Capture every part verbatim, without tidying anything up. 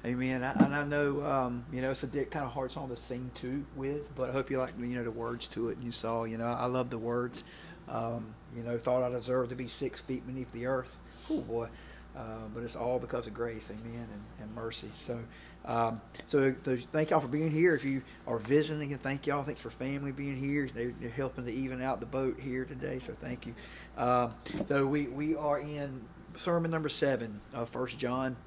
Amen. I, and I know, um, you know, it's a kind of hard song to sing to with, but I hope you like, you know, the words to it. And you saw, you know, I love the words. Um, you know, thought I deserved to be six feet beneath the earth. Oh boy. Uh, but it's all because of grace, amen, and, and mercy. So, um, so, so thank y'all for being here. If you are visiting, and thank y'all. Thanks for family being here. They, they're helping to even out the boat here today. So thank you. Um, so we we are in sermon number seven of First John.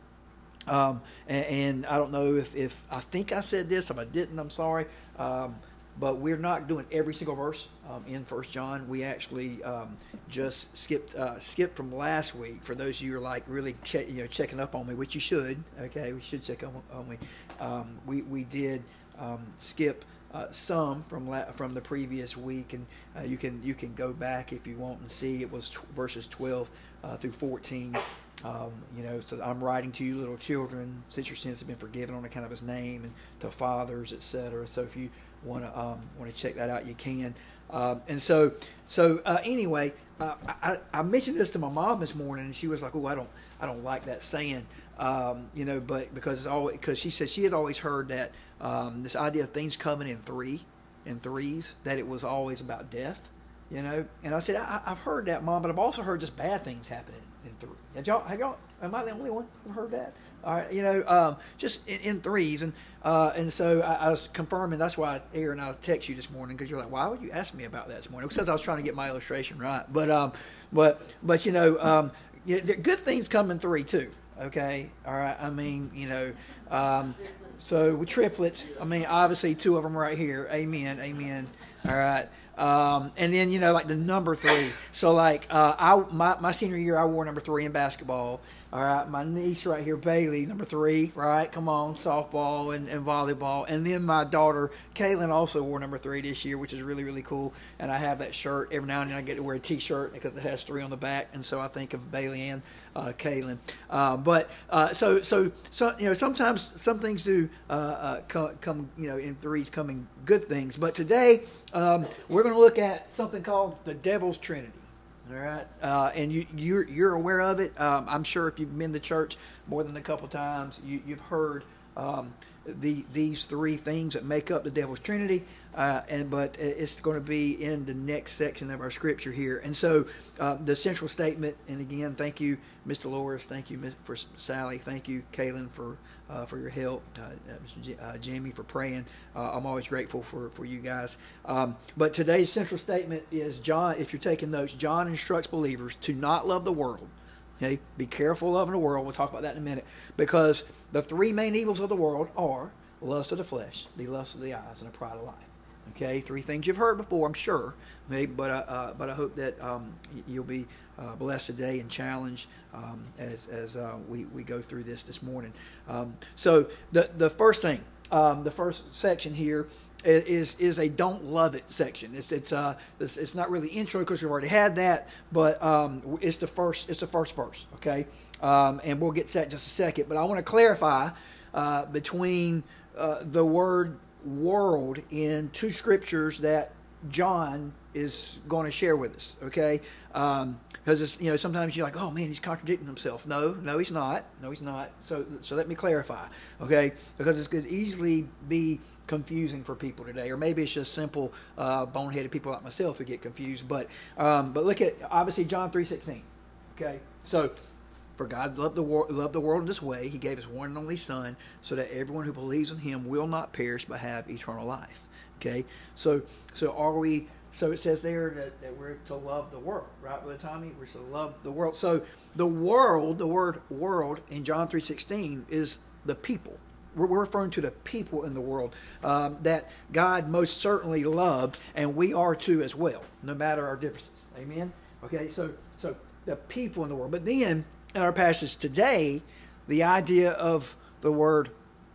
Um, and, and I don't know if, if I think I said this. If I didn't, I'm sorry. Um, but we're not doing every single verse um, in First John. We actually um, just skipped uh, skipped from last week. For those of you who are like really che- you know checking up on me, which you should. Okay, we should check on, on me. Um, we we did um, skip uh, some from la- from the previous week, and uh, you can you can go back if you want and see. It was t- verses twelve uh, through fourteen. Um, you know, so I'm writing to you, little children, since your sins have been forgiven on account of His name, and to fathers, et cetera. So if you want to um, want to check that out, you can. Um, and so, so uh, anyway, uh, I, I mentioned this to my mom this morning, and she was like, "Oh, I don't, I don't like that saying." Um, you know, but because it's always because she said she had always heard that um, this idea of things coming in three, in threes, that it was always about death. You know, and I said I, I've heard that, Mom, but I've also heard just bad things happening in three. Have y'all? Have y'all? Am I the only one who heard that? All right, you know, um, just in, in threes, and uh, and so I, I was confirming. That's why Aaron, I text you this morning because you're like, why would you ask me about that this morning? Because I was trying to get my illustration right. But um, but but you know, um, you know, good things come in three too. Okay, all right. I mean, you know, um, so with triplets, I mean, obviously two of them right here. Amen, amen. All right. Um, and then, you know, like the number three. So, like, uh, I my, my senior year, I wore number three in basketball. All right. My niece right here, Bailey, number three, right? Come on, softball and, and volleyball. And then my daughter, Kaylin, also wore number three this year, which is really, really cool. And I have that shirt. Every now and then I get to wear a T-shirt because it has three on the back. And so I think of Bailey and uh, Kaylin. Um, but uh, so, so, so, you know, sometimes some things do uh, uh, come, come, you know, in threes coming good things. But today um, we're going to look at something called the Devil's Trinity. All right, uh, and you, you're you're aware of it. Um, I'm sure if you've been to church more than a couple times, you, you've heard um, the these three things that make up the Devil's Trinity. Uh, and but it's going to be in the next section of our scripture here. And so uh, the central statement. And again, thank you, Mister Loris. Thank you for Sally. Thank you, Kaylin, for uh, for your help. Uh, Mister J- uh, Jamie for praying. Uh, I'm always grateful for for you guys. Um, but today's central statement is John. If you're taking notes, John instructs believers to not love the world. Okay, be careful loving the world. We'll talk about that in a minute. Because the three main evils of the world are lust of the flesh, the lust of the eyes, and the pride of life. Okay, three things you've heard before, I'm sure. Okay, but uh, uh, but I hope that um, you'll be uh, blessed today and challenged um, as as uh, we we go through this this morning. Um, so the the first thing, um, the first section here is is a don't love it section. It's it's uh it's, it's not really intro because we've already had that, but um, it's the first it's the first verse. Okay, um, and we'll get to that in just a second. But I want to clarify uh, between uh, the word world in two scriptures that John is going to share with us, okay? Um, because it's, you know, sometimes you're like, oh man, he's contradicting himself. No, no, he's not. No, he's not. So, so let me clarify, okay? Because it could easily be confusing for people today, or maybe it's just simple, uh, boneheaded people like myself who get confused. But, um, but look at obviously John three sixteen, okay? So. For God loved the, wor- loved the world in this way, He gave His one and only Son, so that everyone who believes in Him will not perish but have eternal life. Okay, so so are we? So it says there that, that we're to love the world, right? By the time we're to love the world. So the world, the word "world" in John three sixteen is the people. We're, we're referring to the people in the world um, that God most certainly loved, and we are too as well, no matter our differences. Amen. Okay, so so the people in the world, but then. In our passage today, the idea of the word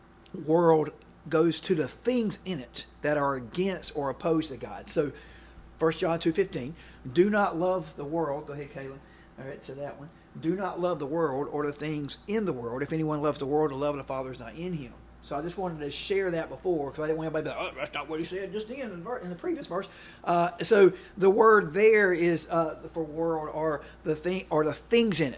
world goes to the things in it that are against or opposed to God. So First John two fifteen, do not love the world. Go ahead, Kaylin. All right, to that one. Do not love the world or the things in the world. If anyone loves the world, the love of the Father is not in him. So I just wanted to share that before because I didn't want anybody to be like, oh, that's not what he said just in, in, the, in the previous verse. Uh, so the word there is uh, for world or the thing or the things in it.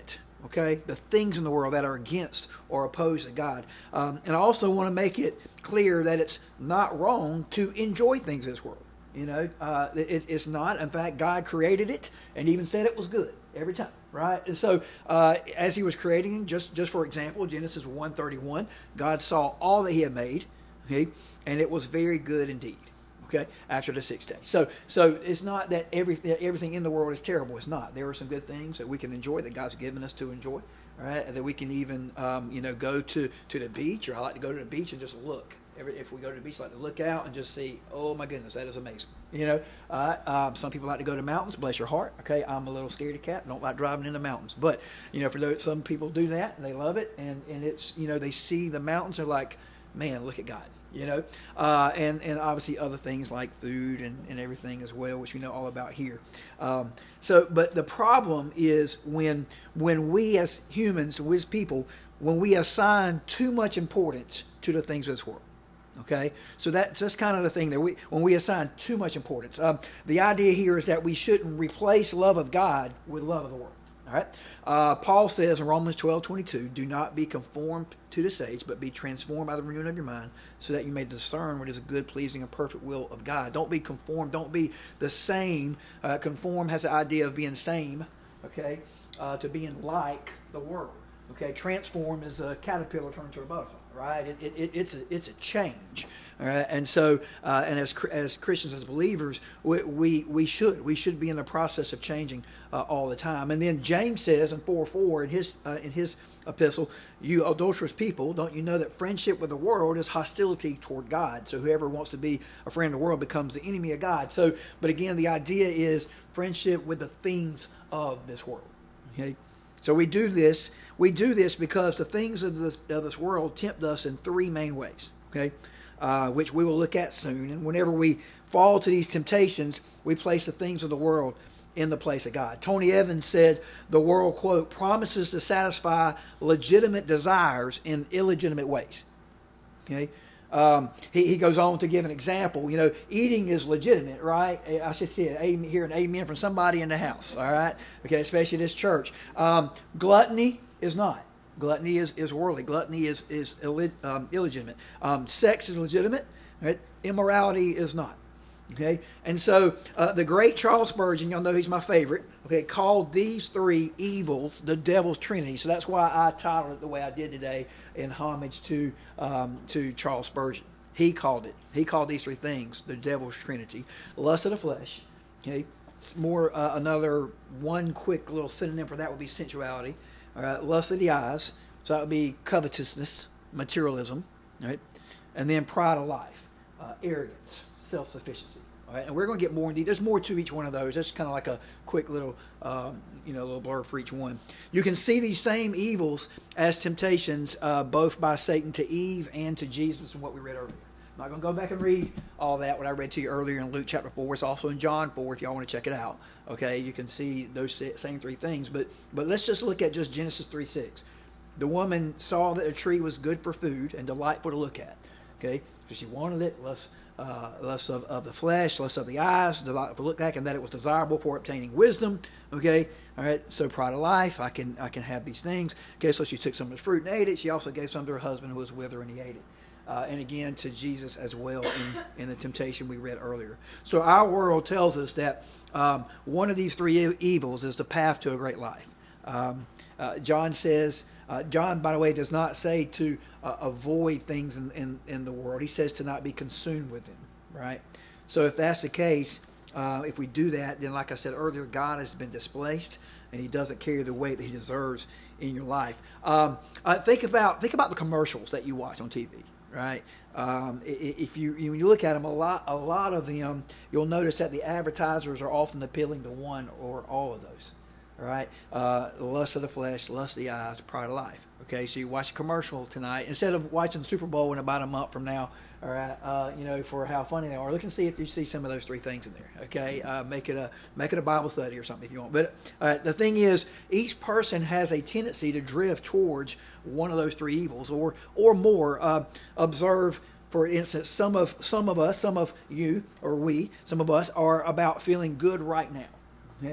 Okay, the things in the world that are against or opposed to God. Um, and I also want to make it clear that it's not wrong to enjoy things in this world. You know, uh, it, it's not. In fact, God created it and even said it was good every time, right? And so uh, as he was creating, just, just for example, Genesis one thirty-one, God saw all that he had made, okay, and it was very good indeed. Okay, after the sixth day. So, so it's not that everything everything in the world is terrible. It's not. There are some good things that we can enjoy, that God's given us to enjoy, right? That we can even, um, you know, go to, to the beach, or I like to go to the beach and just look. Every, if we go to the beach, I like to look out and just see, oh my goodness, that is amazing. You know, uh, um, some people like to go to mountains. Bless your heart. Okay, I'm a little scaredy cat. Don't like driving in the mountains, but you know, for those, some people do that and they love it, and and it's, you know, they see the mountains, they're like, man, look at God. You know, uh, and, and obviously other things like food and, and everything as well, which we know all about here. Um, so, but the problem is when when we as humans, as people, when we assign too much importance to the things of this world. Okay, so that's just kind of the thing that we, when we assign too much importance. Um, the idea here is that we shouldn't replace love of God with love of the world. All right. Uh, Paul says in Romans twelve twenty-two, do not be conformed to this age, but be transformed by the renewing of your mind, so that you may discern what is a good, pleasing, and perfect will of God. Don't be conformed. Don't be the same. Uh, conform has the idea of being same, okay, uh, to being like the world. Okay, transform is a caterpillar turned to a butterfly, right? It, it, it's a it's a change, all right? And so, uh, and as as Christians, as believers, we, we we should we should be in the process of changing uh, all the time. And then James says in four four in his uh, in his epistle, you adulterous people, don't you know that friendship with the world is hostility toward God? So whoever wants to be a friend of the world becomes the enemy of God. So, but again, the idea is friendship with the things of this world. Okay. So we do this. We do this because the things of this, of this world tempt us in three main ways, okay, uh, which we will look at soon. And whenever we fall to these temptations, we place the things of the world in the place of God. Tony Evans said the world, quote, promises to satisfy legitimate desires in illegitimate ways. Okay. Um, he, he goes on to give an example. You know, eating is legitimate, right? I should see it. Amen, hear an amen from somebody in the house, all right? Okay, especially this church. Um, gluttony is not. Gluttony is, is worldly. Gluttony is, is illeg, um, illegitimate. Um, sex is legitimate, right? Immorality is not. Okay, and so uh, the great Charles Spurgeon, y'all know he's my favorite, okay, called these three evils the devil's trinity. So that's why I titled it the way I did today, in homage to um, to Charles Spurgeon. He called it. He called these three things the devil's trinity. Lust of the flesh. Okay, it's more uh, another one quick little synonym for that would be sensuality. All right, lust of the eyes. So that would be covetousness, materialism. All right, and then pride of life, uh, arrogance, self-sufficiency. All right, and we're going to get more indeed. There's more to each one of those. That's kind of like a quick little, um, you know, little blurb for each one. You can see these same evils as temptations, uh, both by Satan to Eve and to Jesus, and what we read earlier. I'm not going to go back and read all that, what I read to you earlier in Luke chapter four. It's also in John four if y'all want to check it out. Okay, you can see those same three things. But but let's just look at just Genesis three six. The woman saw that a tree was good for food and delightful to look at. Okay, so she wanted it. Let's Uh, less of, of the flesh, less of the eyes, delightful to look at, and that it was desirable for obtaining wisdom. Okay, all right. So pride of life, I can I can have these things. Okay, so she took some of the fruit and ate it. She also gave some to her husband who was with her, and he ate it. Uh, and again to Jesus as well in, in the temptation we read earlier. So our world tells us that um, one of these three evils is the path to a great life. Um, uh, John says. Uh, John, by the way, does not say to uh, avoid things in, in, in the world. He says to not be consumed with them, right? So if that's the case, uh, if we do that, then like I said earlier, God has been displaced, and he doesn't carry the weight that he deserves in your life. Um, uh, think about think about the commercials that you watch on T V, right? Um, if you when you look at them, a lot a lot of them, you'll notice that the advertisers are often appealing to one or all of those. All right, uh, lust of the flesh, lust of the eyes, pride of life. Okay, so you watch a commercial tonight instead of watching the Super Bowl in about a month from now. All right, uh, you know, for how funny they are. Look and see if you see some of those three things in there. Okay, uh, make it a make it a Bible study or something if you want. But uh, the thing is, each person has a tendency to drift towards one of those three evils or or more. Uh, observe. For instance, some of some of us, some of you or we, some of us are about feeling good right now. Okay,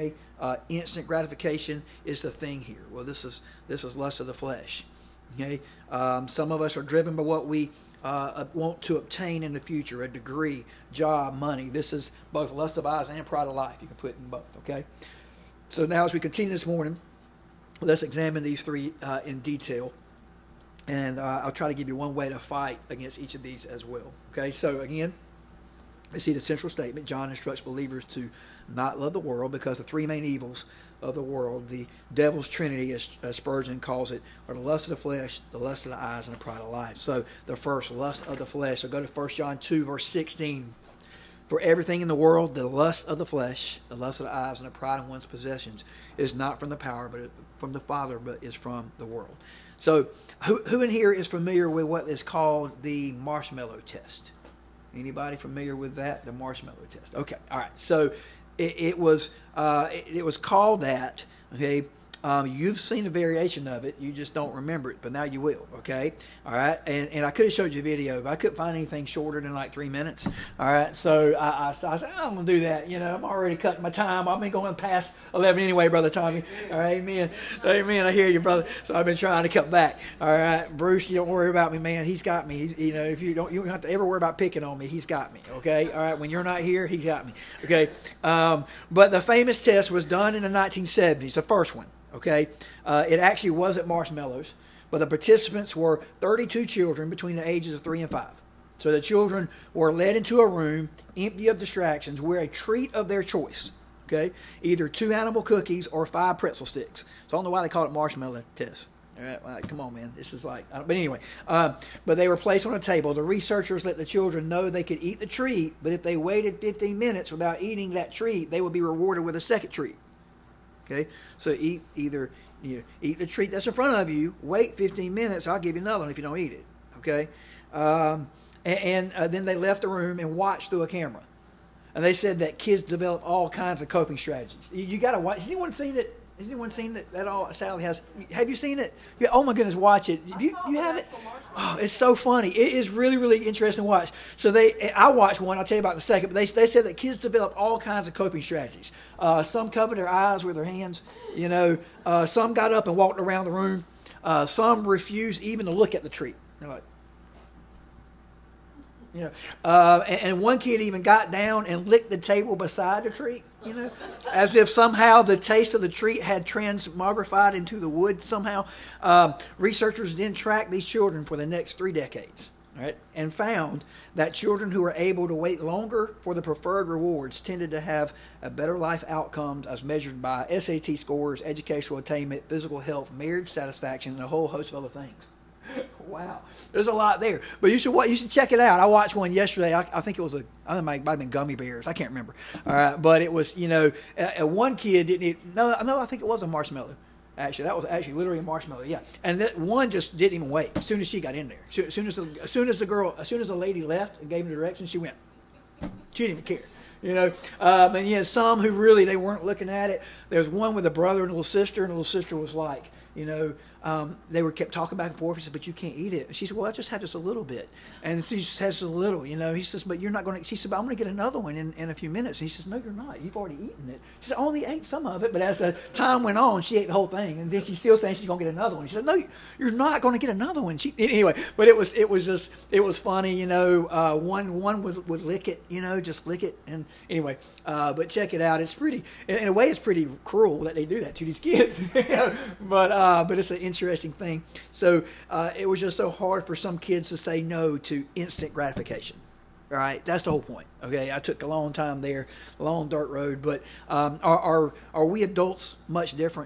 uh, instant gratification is the thing here. Well, this is this is lust of the flesh. Okay, um, some of us are driven by what we uh, want to obtain in the future: a degree, job, money. This is both lust of eyes and pride of life. You can put it in both. Okay. So now, as we continue this morning, let's examine these three uh, in detail, and uh, I'll try to give you one way to fight against each of these as well. Okay. So again, let's see the central statement. John instructs believers to not love the world because the three main evils of the world, the devil's trinity, as Spurgeon calls it, are the lust of the flesh, the lust of the eyes, and the pride of life. So the first, lust of the flesh. So go to First John two, verse sixteen. For everything in the world, the lust of the flesh, the lust of the eyes, and the pride in one's possessions is not from the power, but from the Father, but is from the world. So who, who in here is familiar with what is called the marshmallow test? Anybody familiar with that? The marshmallow test. Okay. All right. So it, it was uh, it, it was called that. Okay. Um, you've seen a variation of it. You just don't remember it, but now you will. Okay. All right. And and I could have showed you a video, but I couldn't find anything shorter than like three minutes. All right. So I, I, so I said, I'm going to do that. You know, I'm already cutting my time. I've been going past eleven anyway, Brother Tommy. All right. Amen. Amen. I hear you, brother. So I've been trying to cut back. All right. Bruce, you don't worry about me, man. He's got me. He's, you know, if you don't, you don't have to ever worry about picking on me. He's got me. Okay. All right. When you're not here, he's got me. Okay. Um, but the famous test was done in the nineteen seventies, the first one. Okay, uh, it actually wasn't marshmallows, but the participants were thirty-two children between the ages of three and five. So the children were led into a room empty of distractions where a treat of their choice, okay, either two animal cookies or five pretzel sticks. So I don't know why they call it marshmallow test. All right, well, come on, man. This is like, I don't, but anyway, uh, but they were placed on a table. The researchers let the children know they could eat the treat, but if they waited fifteen minutes without eating that treat, they would be rewarded with a second treat. Okay, so eat either you know, eat the treat that's in front of you. Wait fifteen minutes. I'll give you another one if you don't eat it. Okay, um, and, and uh, then they left the room and watched through a camera. And they said that kids develop all kinds of coping strategies. You, you got to watch. Has anyone seen it? Has anyone seen it at all? Sally has. Have you seen it? Yeah, oh my goodness, watch it. You you have it? Oh, it's so funny. It is really, really interesting to watch. So they, I watched one. I'll tell you about it in a second. But they, they said that kids develop all kinds of coping strategies. Uh, some covered their eyes with their hands. You know, uh, some got up and walked around the room. Uh, some refused even to look at the treat. They're like, you know, uh, and, and one kid even got down and licked the table beside the treat. You know, as if somehow the taste of the treat had transmogrified into the wood somehow. Um, researchers then tracked these children for the next three decades, right, and found that children who were able to wait longer for the preferred rewards tended to have a better life outcomes as measured by S A T scores, educational attainment, physical health, marriage satisfaction, and a whole host of other things. Wow, there's a lot there, but you should you should check it out. I watched one yesterday. I, I think it was a I think it might have been gummy bears. I can't remember. All right, but it was you know uh, one kid didn't eat, no no I think it was a marshmallow. Actually, that was actually literally a marshmallow. Yeah, and that one just didn't even wait. As soon as she got in there, as soon as the, as soon as the girl, as soon as the lady left and gave him the directions, she went. She didn't even care. You know, um, and you had some who really they weren't looking at it. There was one with a brother and a little sister, and the little sister was like, you know, um, they were kept talking back and forth. He said, "But you can't eat it." And she said, "Well, I just had just a little bit." And she just has a little, you know. He says, "But you're not going to." She said, "But I'm going to get another one in, in a few minutes." And he says, "No, you're not. You've already eaten it." She said, "I only ate some of it." But as the time went on, she ate the whole thing, and then she's still saying she's going to get another one. She said, "No, you're not going to get another one." She, anyway, but it was it was just it was funny, you know. Uh, one one would would lick it, you know, just lick it, and anyway. Uh, but check it out. It's pretty, in a way, it's pretty cruel that they do that to these kids. but uh, but it's an interesting thing. So uh, it was just so hard for some kids to say no to instant gratification. All right, that's the whole point. Okay, I took a long time there, a long dirt road. But um, are, are are we adults much different?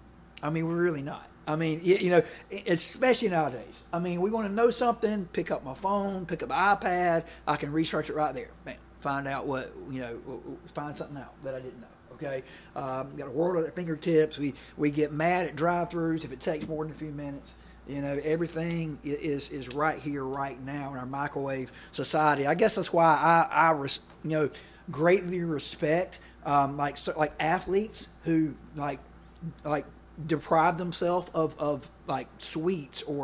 I mean, we're really not. I mean, you, you know, especially nowadays. I mean, we want to know something, pick up my phone, pick up my iPad. I can research it right there. Man, find out what, you know, find something out that I didn't know. Okay, um, got a world at our fingertips. We we get mad at drive-thrus if it takes more than a few minutes. You know, everything is is right here, right now in our microwave society. I guess that's why I I res, you know greatly respect um, like so, like athletes who like like deprive themselves of of like sweets or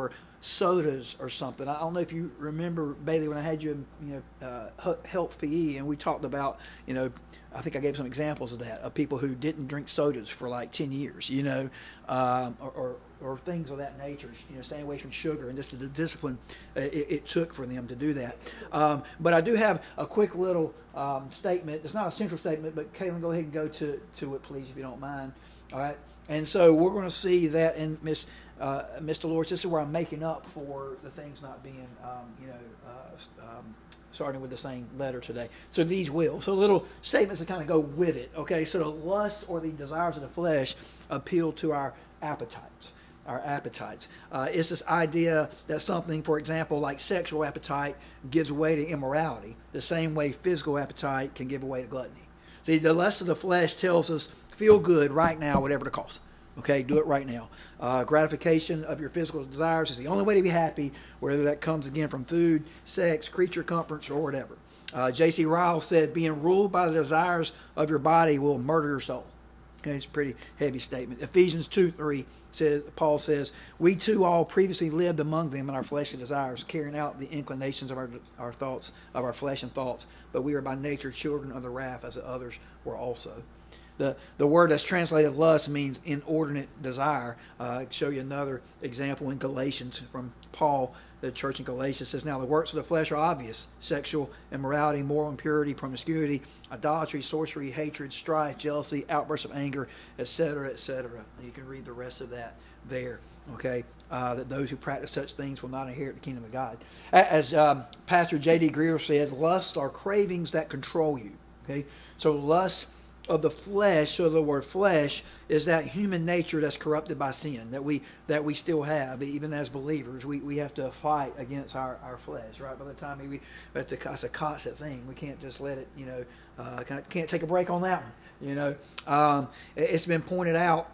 sodas or something. I don't know if you remember, Bailey, when I had you in, you know, uh, health P E, and we talked about, you know, I think I gave some examples of that, of people who didn't drink sodas for like ten years, you know, um, or, or or things of that nature, you know, staying away from sugar, and just the discipline it, it took for them to do that. Um, but I do have a quick little um, statement. It's not a central statement, but Kaylin, go ahead and go to, to it, please, if you don't mind. All right. And so we're going to see that in Miss uh, Mister Lords. This is where I'm making up for the things not being, um, you know, uh, um, starting with the same letter today. So these will. So little statements that kind of go with it. Okay. So the lust or the desires of the flesh appeal to our appetites. Our appetites. Uh, it's this idea that something, for example, like sexual appetite gives way to immorality, the same way physical appetite can give way to gluttony. See, the lust of the flesh tells us, feel good right now, whatever the cost. Okay, do it right now. Uh, gratification of your physical desires is the only way to be happy, whether that comes again from food, sex, creature comforts, or whatever. Uh, J C Ryle said, being ruled by the desires of your body will murder your soul. Okay, it's a pretty heavy statement. Ephesians two three says, Paul says, we too all previously lived among them in our fleshly desires, carrying out the inclinations of our our thoughts, of our flesh and thoughts. But we are by nature children of the wrath, as the others were also. The the word that's translated lust means inordinate desire. Uh, I'll show you another example in Galatians from Paul. The church in Galatia says, now the works of the flesh are obvious: sexual immorality, moral impurity, promiscuity, idolatry, sorcery, hatred, strife, jealousy, outbursts of anger, et cetera, et cetera. And you can read the rest of that there. Okay, uh, that those who practice such things will not inherit the kingdom of God. As um, Pastor J D Greer says, lusts are cravings that control you. Okay, so lust of the flesh, so the word flesh is that human nature that's corrupted by sin that we that we still have, even as believers. We we have to fight against our, our flesh, right? By the time we, we have to, it's a constant thing. We can't just let it, you know, uh, can't, can't take a break on that one. You know, um, it's been pointed out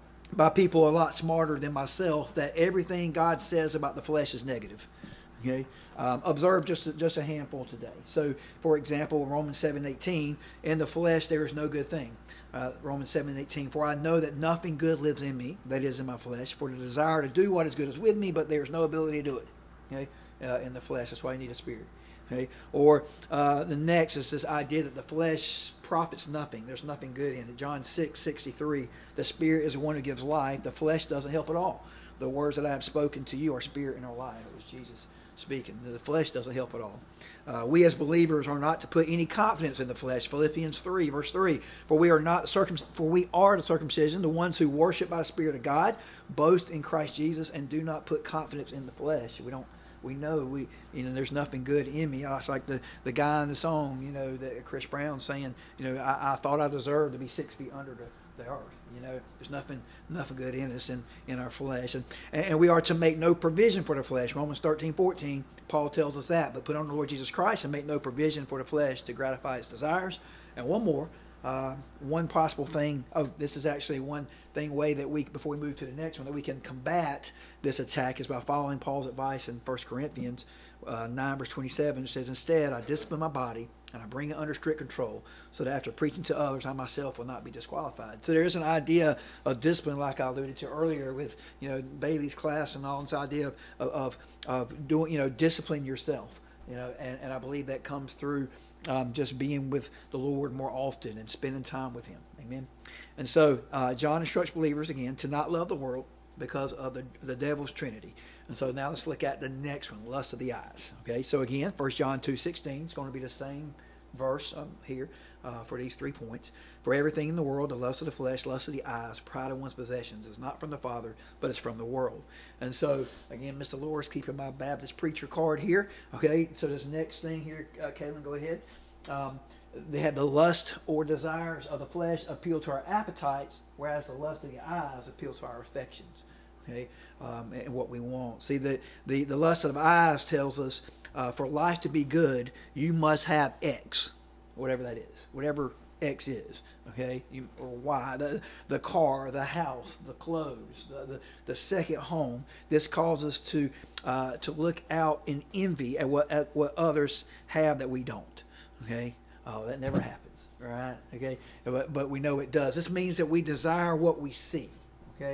by people a lot smarter than myself that everything God says about the flesh is negative. Okay, um, observe just just a handful today. So, for example, Romans seven eighteen, in the flesh there is no good thing. Uh, Romans seven eighteen, for I know that nothing good lives in me, that is in my flesh. For the desire to do what is good is with me, but there is no ability to do it. Okay, uh, in the flesh, that's why you need a spirit. Okay, or uh, the next is this idea that the flesh profits nothing. There's nothing good in it. John six sixty-three, the spirit is the one who gives life. The flesh doesn't help at all. The words that I have spoken to you are spirit and are life. It was Jesus speaking. The flesh doesn't help at all. Uh, we as believers are not to put any confidence in the flesh. Philippians three, verse three. For we are not circum- for we are the circumcision, the ones who worship by the Spirit of God, boast in Christ Jesus, and do not put confidence in the flesh. We don't. We know we. You know, there's nothing good in me. It's like the, the guy in the song. You know, that Chris Brown saying. You know, I, I thought I deserved to be six feet under the. the earth. You know, there's nothing nothing good in us in, in our flesh. And, and we are to make no provision for the flesh. Romans thirteen fourteen, Paul tells us that. But put on the Lord Jesus Christ and make no provision for the flesh to gratify its desires. And one more, uh, one possible thing, oh, this is actually one thing way that we, before we move to the next one, that we can combat this attack is by following Paul's advice in First Corinthians uh, nine, verse twenty-seven. It says, instead, I discipline my body and I bring it under strict control, so that after preaching to others, I myself will not be disqualified. So there is an idea of discipline, like I alluded to earlier with, you know, Bailey's class and all this idea of of of doing, you know, discipline yourself, you know, and, and I believe that comes through um, just being with the Lord more often and spending time with Him. Amen. And so uh, John instructs believers again to not love the world because of the the devil's trinity. And so now let's look at the next one, lust of the eyes. Okay, so again, First John two sixteen, it's going to be the same verse um, here uh, for these three points. For everything in the world, the lust of the flesh, lust of the eyes, pride of one's possessions, is not from the Father, but it's from the world. And so, again, Mister Loris keeping my Baptist preacher card here. Okay, so this next thing here, uh, Kaylin, go ahead. Um, they have the lust or desires of the flesh appeal to our appetites, whereas the lust of the eyes appeal to our affections. Okay, um, and what we want. See, the, the, the lust of the eyes tells us uh, for life to be good, you must have X, whatever that is, whatever X is. Okay, you, or Y, the the car, the house, the clothes, the the, the second home. This causes us to uh, to look out in envy at what at what others have that we don't. Okay, oh, that never happens, right? Okay, but but we know it does. This means that we desire what we see. Okay.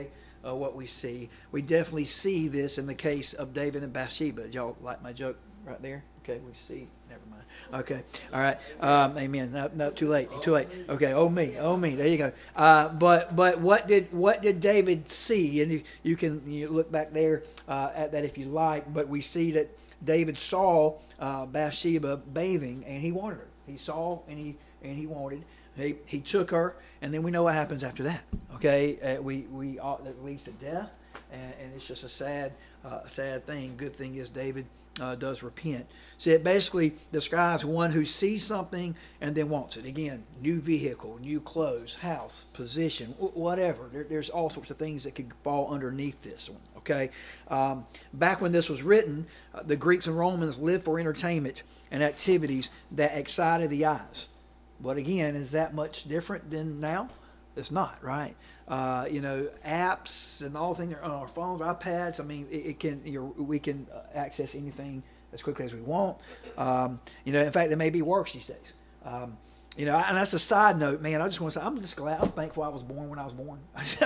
uh, what we see. We definitely see this in the case of David and Bathsheba. Did y'all like my joke right there? Okay, we see. Never mind. Okay, all right. Um, amen. No, no, too late. Too late. Okay. Oh me. Oh me. There you go. Uh, but but what did what did David see? And you, you can you look back there uh, at that if you like. But we see that David saw uh, Bathsheba bathing, and he wanted her. He saw and he and he wanted. He he took her, and then we know what happens after that. Okay, uh, we we uh, that leads to death, and, and it's just a sad uh, sad thing. Good thing is David uh, does repent. So it basically describes one who sees something and then wants it. Again, new vehicle, new clothes, house, position, whatever. There, there's all sorts of things that could fall underneath this one. Okay, um, back when this was written, uh, the Greeks and Romans lived for entertainment and activities that excited the eyes. But again, is that much different than now? It's not, right? Uh, you know, apps and all things on our phones, iPads. I mean, it, it can. You know, we can access anything as quickly as we want. Um, you know, in fact, it may be worse these days. Um, you know, and that's a side note, man. I just want to say, I'm just glad, I'm thankful I was born when I was born.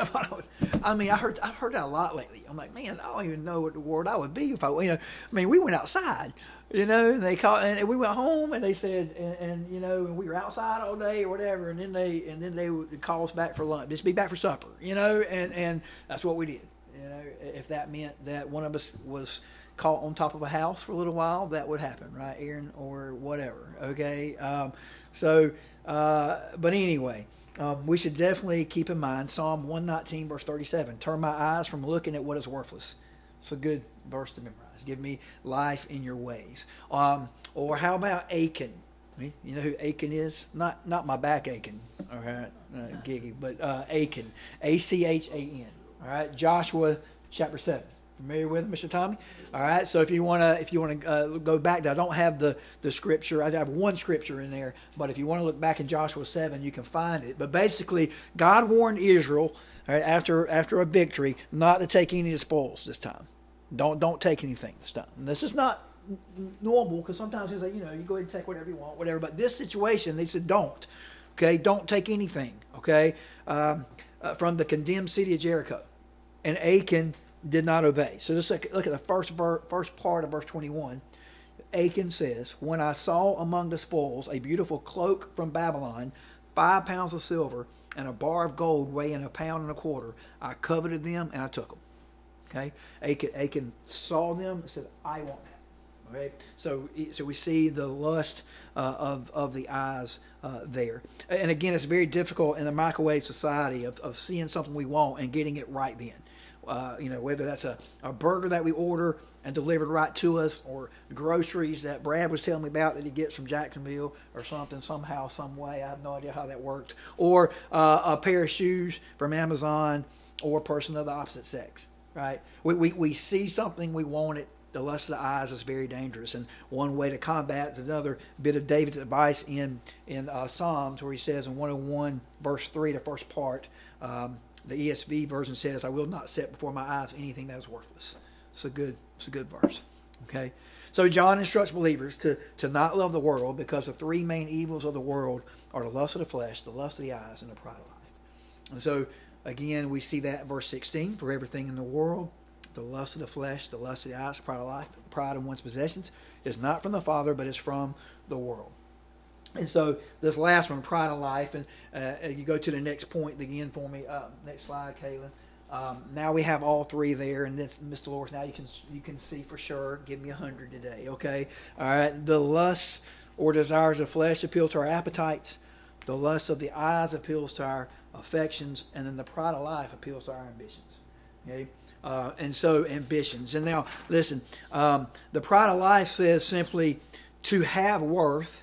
I mean, I heard, I've heard that a lot lately. I'm like, man, I don't even know what the world I would be if I, you know. I mean, we went outside. You know, and they called, and we went home, and they said, and, and you know, and we were outside all day or whatever, and then they, and then they would call us back for lunch, just be back for supper, you know, and, and that's what we did. You know, if that meant that one of us was caught on top of a house for a little while, that would happen, right, Aaron, or whatever. Okay, um, so, uh, but anyway, um, we should definitely keep in mind Psalm one nineteen verse thirty-seven. Turn my eyes from looking at what is worthless. It's a good verse to memorize. Give me life in your ways. Um, or how about Achan? You know who Achan is? Not not my back aching, all right, uh, Giggy, but uh, Achan, A C H A N. All right, Joshua chapter seven. Familiar with it, Mister Tommy? All right. So if you want to, if you want to uh, go back, to, I don't have the the scripture. I have one scripture in there, but if you want to look back in Joshua seven, you can find it. But basically, God warned Israel, all right, after after a victory, not to take any of the spoils this time. Don't don't take anything this time. And this is not normal, because sometimes they say, you know, you go ahead and take whatever you want, whatever. But this situation, they said don't. Okay, don't take anything. Okay, um, uh, from the condemned city of Jericho, and Achan did not obey. So just look, look at the first ver, first part of verse twenty-one. Achan says, "When I saw among the spoils a beautiful cloak from Babylon, five pounds of silver, and a bar of gold weighing a pound and a quarter, I coveted them and I took them." Okay, Achan, Achan saw them and says, "I want that." Okay, so so we see the lust uh, of of the eyes uh, there, and again, it's very difficult in the microwave society of, of seeing something we want and getting it right then. Uh, you know, whether that's a, a burger that we order and delivered right to us, or groceries that Brad was telling me about that he gets from Jacksonville or something, somehow, some way. I have no idea how that worked. Or uh, a pair of shoes from Amazon, or a person of the opposite sex. Right? We, we we see something, we want it. The lust of the eyes is very dangerous, and one way to combat is another bit of David's advice in in uh, Psalms, where he says in one oh one verse three, the first part. Um, the E S V version says, "I will not set before my eyes anything that is worthless." It's a good it's a good verse. Okay, so John instructs believers to to not love the world, because the three main evils of the world are the lust of the flesh, the lust of the eyes, and the pride of life. And so, again, we see that in verse sixteen. For everything in the world, the lust of the flesh, the lust of the eyes, the pride of life, the pride of one's possessions, is not from the Father, but is from the world. And so this last one, pride of life, and uh, you go to the next point again for me. Uh, next slide, Kaylin. Um, now we have all three there, and this, Mister Lawrence, now you can you can see for sure. Give me a hundred today, okay? All right. The lusts or desires of flesh appeal to our appetites. The lust of the eyes appeals to our affections, and then the pride of life appeals to our ambitions. Okay. Uh, and so ambitions. And now listen, um, the pride of life says simply, to have worth,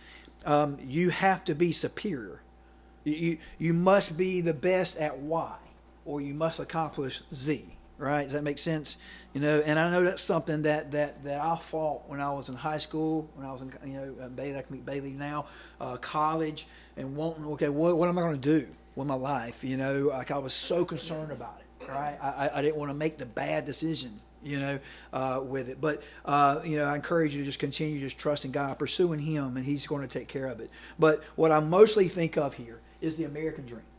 um, you have to be superior. You, you you must be the best at Y, or you must accomplish Z. Right? Does that make sense? You know, and I know that's something that that that I fought when I was in high school, when I was in, you know, Bailey, I can meet Bailey now, uh, college, and wanting, okay, what, what am I going to do with my life? You know, like I was so concerned about it. Right? I, I didn't want to make the bad decision, you know, uh, with it. But, uh, you know, I encourage you to just continue just trusting God, pursuing Him, and He's going to take care of it. But what I mostly think of here is the American dream.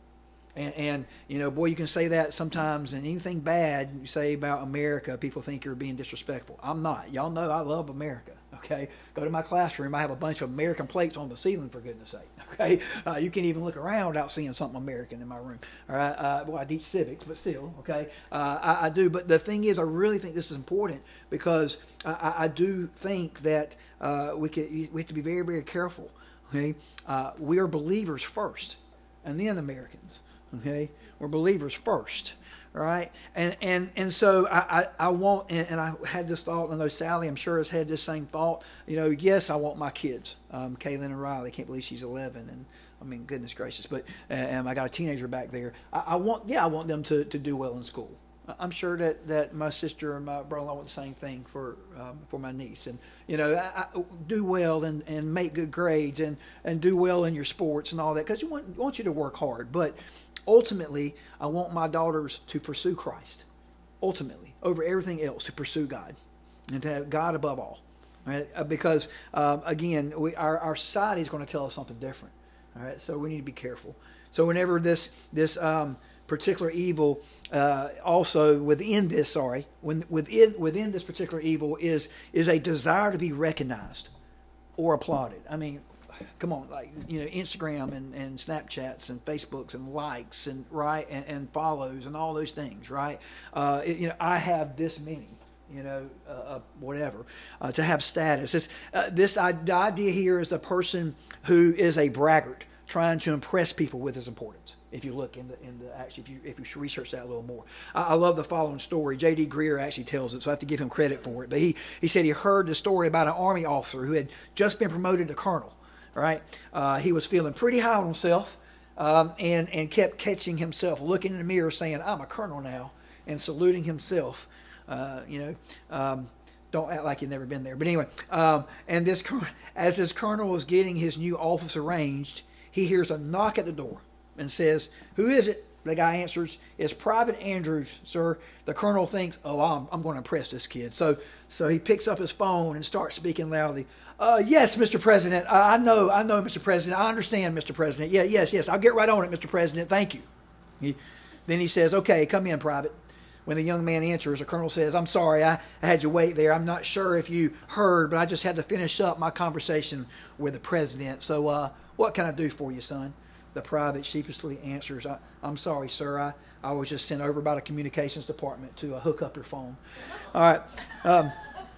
And, and, you know, boy, you can say that sometimes, and anything bad you say about America, people think you're being disrespectful. I'm not. Y'all know I love America, okay? Go to my classroom. I have a bunch of American plates on the ceiling, for goodness sake, okay? Uh, you can't even look around without seeing something American in my room, all right? Uh, well, I teach civics, but still, okay? Uh, I, I do. But the thing is, I really think this is important because I, I do think that uh, we, could, we have to be very, very careful, okay? Uh, we are believers first, and then Americans. Okay, we're believers first, all right? And and and so I, I, I want, and, and I had this thought, and I know Sally, I'm sure, has had this same thought. You know, yes, I want my kids, um, Kaylin and Riley. I can't believe she's eleven, and I mean, goodness gracious, but um, I got a teenager back there. I, I want, yeah, I want them to, to do well in school. I'm sure that, that my sister and my brother-in-law want the same thing for um, for my niece. And, you know, I, I do well and, and make good grades and, and do well in your sports and all that because you want, want you to work hard. But ultimately, I want my daughters to pursue Christ, ultimately, over everything else, to pursue God and to have God above all. Right? Because, um, again, we, our, our society is going to tell us something different. All right? So we need to be careful. So whenever this this um, particular evil, uh, also within this, sorry, when within within this particular evil is is a desire to be recognized or applauded. I mean, come on, like, you know, Instagram and, and Snapchats and Facebooks and likes and right and, and follows and all those things, right? Uh, it, you know, I have this many. You know, uh, uh, whatever, uh, to have status. It's, uh, this uh, the idea here is a person who is a braggart, trying to impress people with his importance. If you look in the in the actually, if you if you research that a little more, I, I love the following story. J D Greer actually tells it, so I have to give him credit for it. But he he said he heard the story about an Army officer who had just been promoted to colonel. Right, uh, he was feeling pretty high on himself, um, and and kept catching himself looking in the mirror, saying, "I'm a colonel now," and saluting himself. Uh, you know, um, don't act like you've never been there. But anyway, um, and this as this colonel was getting his new office arranged, he hears a knock at the door and says, "Who is it?" The guy answers, "It's Private Andrews, sir." The colonel thinks, "Oh, I'm, I'm going to impress this kid." So so he picks up his phone and starts speaking loudly. Uh, yes, Mister President. Uh, I know, I know, Mister President. I understand, Mister President. Yeah, yes, yes. I'll get right on it, Mister President. Thank you. He, then he says, "Okay, come in, Private." When the young man enters, the colonel says, "I'm sorry, I, I had you wait there. I'm not sure if you heard, but I just had to finish up my conversation with the president. So uh, what can I do for you, son?" The private sheepishly answers, I, "I'm sorry, sir. I, I was just sent over by the communications department to uh, hook up your phone." All right. Um,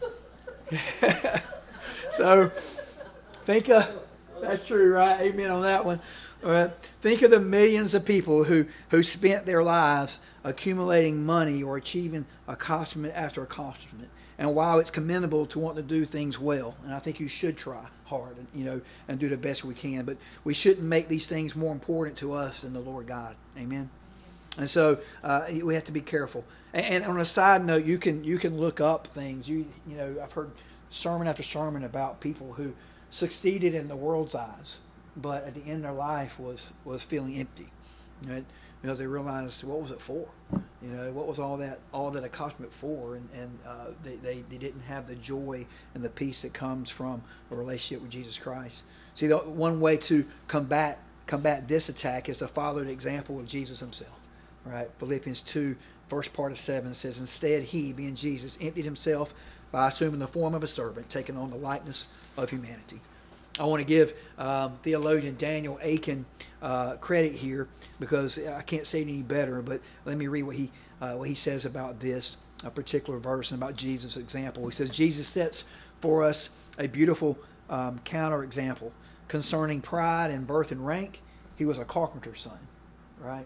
so think of, that's true, right? Amen on that one. All right. Think of the millions of people who, who spent their lives accumulating money or achieving accomplishment after accomplishment. And while it's commendable to want to do things well, and I think you should try hard, and, you know, and do the best we can, but we shouldn't make these things more important to us than the Lord God. Amen. And so uh, we have to be careful. And, and on a side note, you can you can look up things. You you know, I've heard sermon after sermon about people who succeeded in the world's eyes, but at the end of their life was was feeling empty. Right? Because they realized, what was it for? You know, what was all that all that accomplishment for? And, and uh, they, they, they didn't have the joy and the peace that comes from a relationship with Jesus Christ. See, the one way to combat combat this attack is to follow the example of Jesus himself. Right? Philippians two, first part of seven says, "Instead, he, being Jesus, emptied himself by assuming the form of a servant, taking on the likeness of humanity." I want to give um, theologian Daniel Aiken uh, credit here because I can't say it any better. But let me read what he uh, what he says about this a particular verse and about Jesus' example. He says, "Jesus sets for us a beautiful um, counter example concerning pride and birth and rank. He was a carpenter's son, right?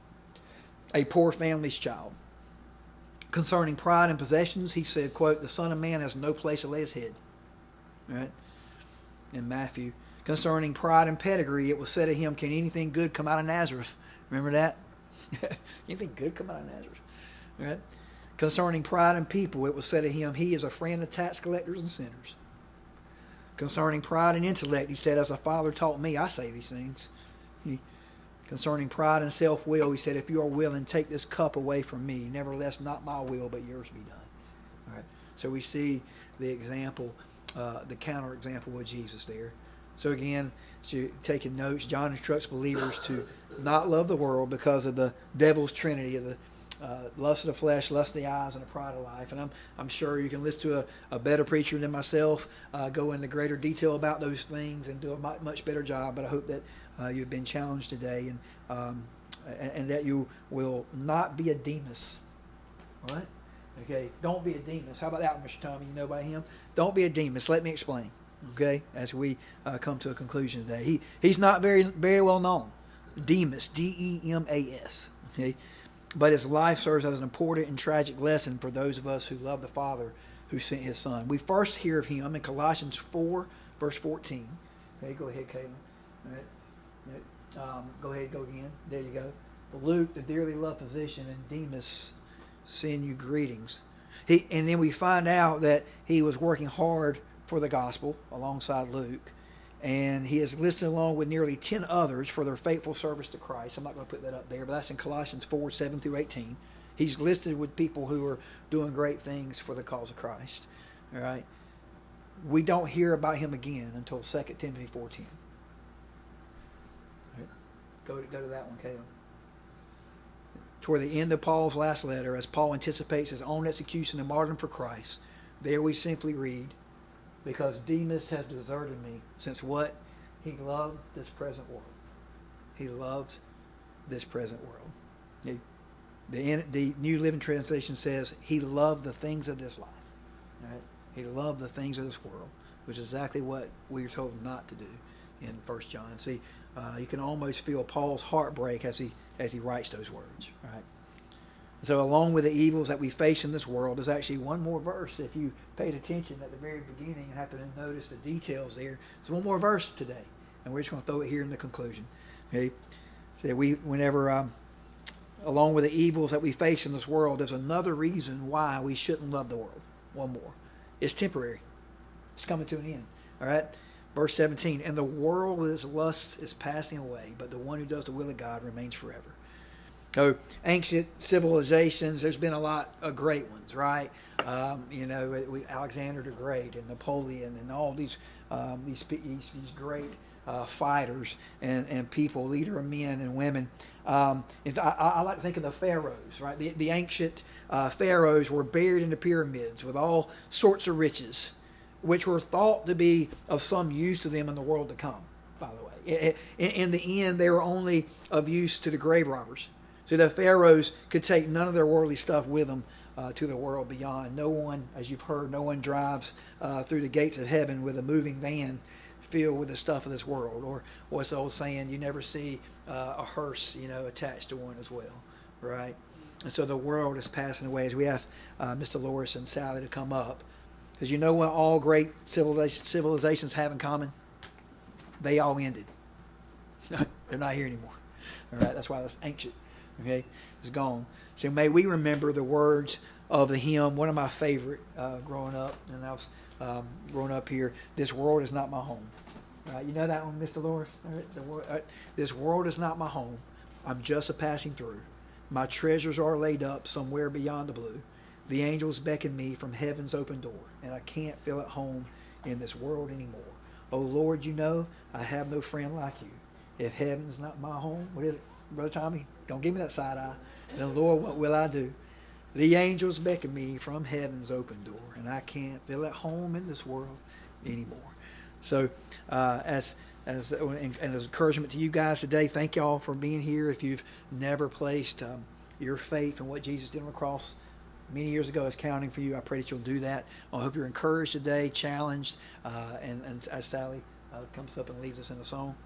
A poor family's child. Concerning pride and possessions, he said, quote, the Son of Man has no place to lay his head." Right? In Matthew, concerning pride and pedigree, it was said of him, "Can anything good come out of Nazareth?" Remember that? Anything good come out of Nazareth? Right? Concerning pride and people, it was said of him, "He is a friend of tax collectors and sinners." Concerning pride and intellect, he said, "As a father taught me, I say these things." He, concerning pride and self-will, he said, "If you are willing, take this cup away from me. Nevertheless, not my will, but yours be done." All right. So we see the example. Uh, the counter example with Jesus there. So again, so you're taking notes, John instructs believers to not love the world because of the devil's trinity of the uh, lust of the flesh, lust of the eyes, and the pride of life. And I'm I'm sure you can listen to a, a better preacher than myself, uh, go into greater detail about those things and do a much better job. But I hope that uh, you've been challenged today, and um, and, and that you will not be a Demas. All right? Okay, don't be a Demas. How about that one, Mister Tommy? You know about him? Don't be a Demas. Let me explain. Okay, as we uh, come to a conclusion today, he he's not very very well known. Demas, D E M A S. Okay, but his life serves as an important and tragic lesson for those of us who love the Father who sent His Son. We first hear of him in Colossians four, verse fourteen. Okay, go ahead, Caleb. All right. All right. Um, go ahead, go again. There you go. Luke, the dearly loved physician, and Demas send you greetings. He and then we find out that he was working hard for the gospel alongside Luke, and he is listed along with nearly ten others for their faithful service to Christ. I'm not going to put that up there, but that's in Colossians four, seven through eighteen. He's listed with people who are doing great things for the cause of Christ. All right. We don't hear about him again until Second Timothy four ten. Right. Go to, go to that one, Caleb. Toward the end of Paul's last letter, as Paul anticipates his own execution and martyrdom for Christ, there we simply read, because Demas has deserted me, since what? He loved this present world. He loved this present world. He, the, the New Living Translation says, he loved the things of this life. Right? He loved the things of this world, which is exactly what we are told not to do in First John. See, uh, you can almost feel Paul's heartbreak as he as he writes those words. Right? So along with the evils that we face in this world, there's actually one more verse. If you paid attention at the very beginning and happened to notice the details there, there's one more verse today. And we're just going to throw it here in the conclusion. Okay? So we, whenever, um, along with the evils that we face in this world, there's another reason why we shouldn't love the world. One more. It's temporary. It's coming to an end. All right? Verse seventeen, and the world with its lusts is passing away, but the one who does the will of God remains forever. So ancient civilizations, there's been a lot of great ones, right? Um, you know, we, Alexander the Great and Napoleon and all these um, these, these these great uh, fighters and, and people, leader of men and women. Um, if I, I like to think of the pharaohs, right? The, the ancient uh, pharaohs were buried in the pyramids with all sorts of riches, which were thought to be of some use to them in the world to come, by the way. In, in the end, they were only of use to the grave robbers. So the pharaohs could take none of their worldly stuff with them uh, to the world beyond. No one, as you've heard, no one drives uh, through the gates of heaven with a moving van filled with the stuff of this world. Or what's the old saying, you never see uh, a hearse, you know, attached to one as well, right? And so the world is passing away. As we have uh, Mister Loris and Sally to come up, because you know what all great civilizations have in common? They all ended. They're not here anymore. All right, that's why that's ancient. Okay, it's gone. So may we remember the words of the hymn, one of my favorite uh, growing up, and I was um, growing up here. This world is not my home. Right, you know that one, Mister Loris? All right, the wor- uh, this world is not my home. I'm just a passing through. My treasures are laid up somewhere beyond the blue. The angels beckon me from heaven's open door, and I can't feel at home in this world anymore. Oh Lord, you know I have no friend like you. If heaven's not my home, what is it, Brother Tommy? Don't give me that side eye. Then Lord, what will I do? The angels beckon me from heaven's open door, and I can't feel at home in this world anymore. So, uh, as as and, and as encouragement to you guys today, thank y'all for being here. If you've never placed um, your faith in what Jesus did on the cross many years ago is counting for you, I pray that you'll do that. I hope you're encouraged today, challenged, uh, and, and as Sally uh, comes up and leads us in a song.